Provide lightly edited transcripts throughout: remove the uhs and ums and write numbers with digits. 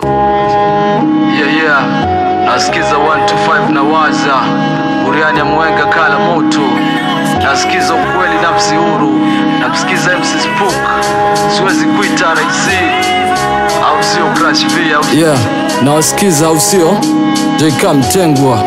Yeah, nasikiza 125 na waza Uriani ya mwenga kala moto. Nasikiza ukweli nafsi huru. Namsikiza MC Spook. Siwezi kuita RC au sio Crash V au yeah, nawasikiza au sio JK Mtengwa.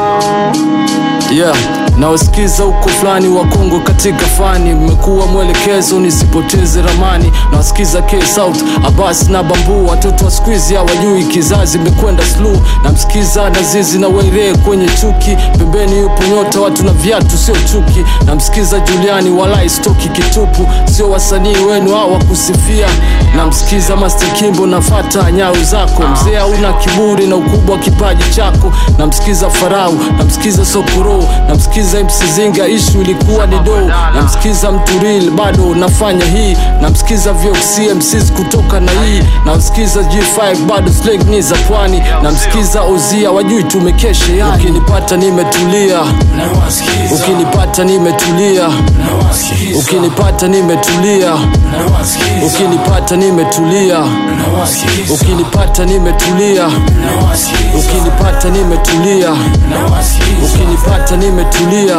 Yeah, nawasikiza uko fulani wa Kongo katika fani. Mmekuwa mwelekezo nisipoteze ramani. Nawasikiza K-South, Abbas na Bambu. Watoto wa squeeze hawajui kizazi mekwenda slow. Namsikiza Nazizi na Waire kwenye chuki. Pembeni yupo Nyota watu na viatu sio chuki. Namsikiza Juliani walai stoki kitupu. Sio wasanii wenu hawa kusifia. Namsikiza Master Kimbo nafata nyayo zako. Mzee una kiburi na ukubwa kipaji chako. Namsikiza Farau, namsikiza Sokoro, namsikiza MC Zinga issue ilikuwa ni do. Namsikiza Mturil bado nafanya hii. Namsikiza VOX MCs kutoka na hii. Namsikiza G5 bado slang ni za pwani. Namsikiza Ozia wajui tumekeshe yani. Ukinipata nimetulia, ukinipata nimetulia, ukinipata nimetulia, ukinipata nimetulia, ukinipata nimetulia, ukinipata nimetulia, ukinipata nimetulia,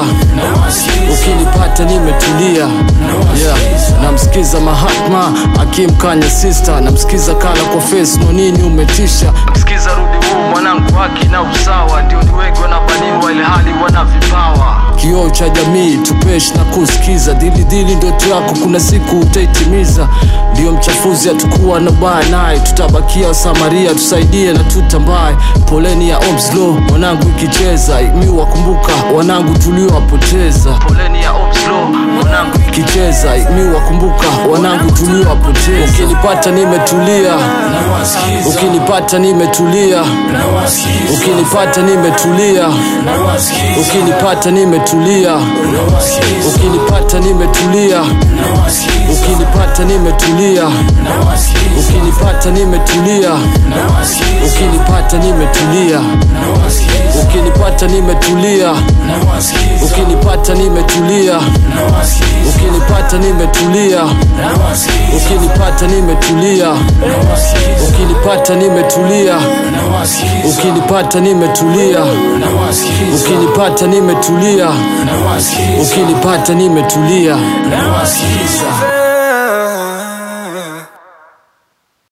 ukinipata nimetulia. Yeah, namsikiza Mahatma akimkanya sister. Namsikiza Kala kwa face no nini umetisha. Namsikiza Rudi huu mwanangu haki na usawa. Ndio ni wengi wanabaniwa ile hali wana vipawa. Kioo cha jamii tupesh na kusikiza. Dili ndoto yako kuna siku utaitimiza. Ndio mchafuzi atakuwa na baya naye. Tutabakia Samaria tusaidie na tutambaye. Poleni ya Omslow wanangu ikicheza. Mi wakumbuka wanangu tuliowapoteza. Poleni ya Omslow wanangu ikicheza. Mi wakumbuka wanangu tuliowapoteza. Ukinipata nimetulia, ukinipata nimetulia, ukinipata nimetulia, ukinipata nimetulia, ukinipata nimetulia, ukinipata nimetulia, ukinipata nimetulia, ukinipata nimetulia, ukinipata nimetulia, ukinipata nimetulia, ukinipata nimetulia, ukinipata nimetulia, ukinipata nimetulia, ukinipata nimetulia, ukinipata nimetulia, ukinipata nimetulia.